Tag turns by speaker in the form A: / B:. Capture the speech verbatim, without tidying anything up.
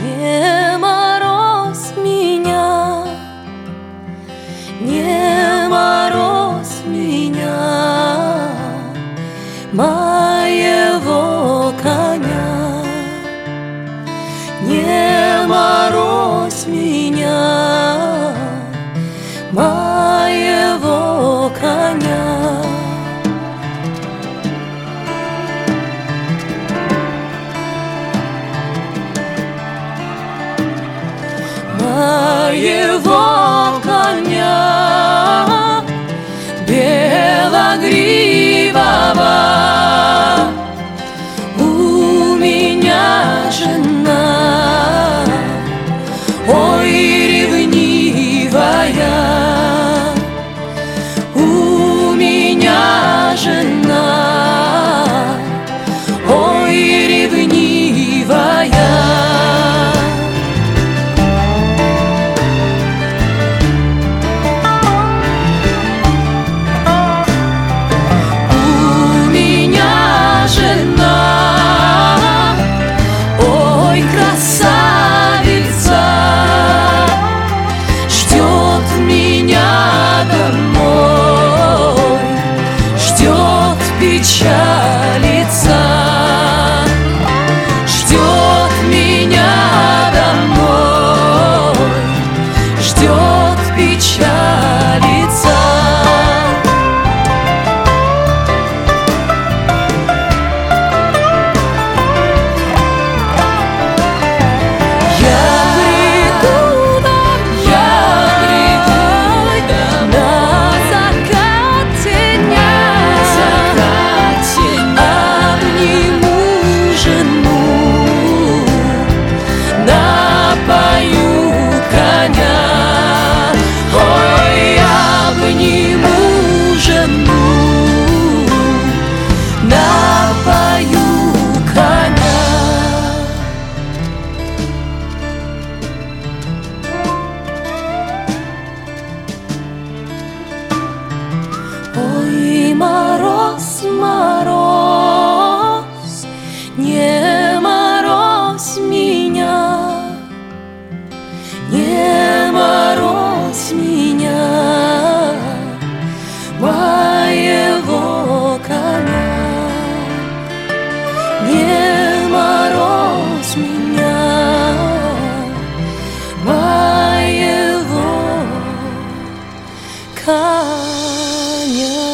A: Не морозь меня, не морозь меня, моего коня. Не морозь меня, моего коня. Моего коня белогривого у меня жена, ой, ревнивая, у меня жена, ой, ревнивая. Печалится, ждет меня домой, ждет печалится. Я приду, я приду на закате дня. Ой, мороз, мороз, не морозь меня, не морозь меня, моего коня. Не морозь меня, моего коня.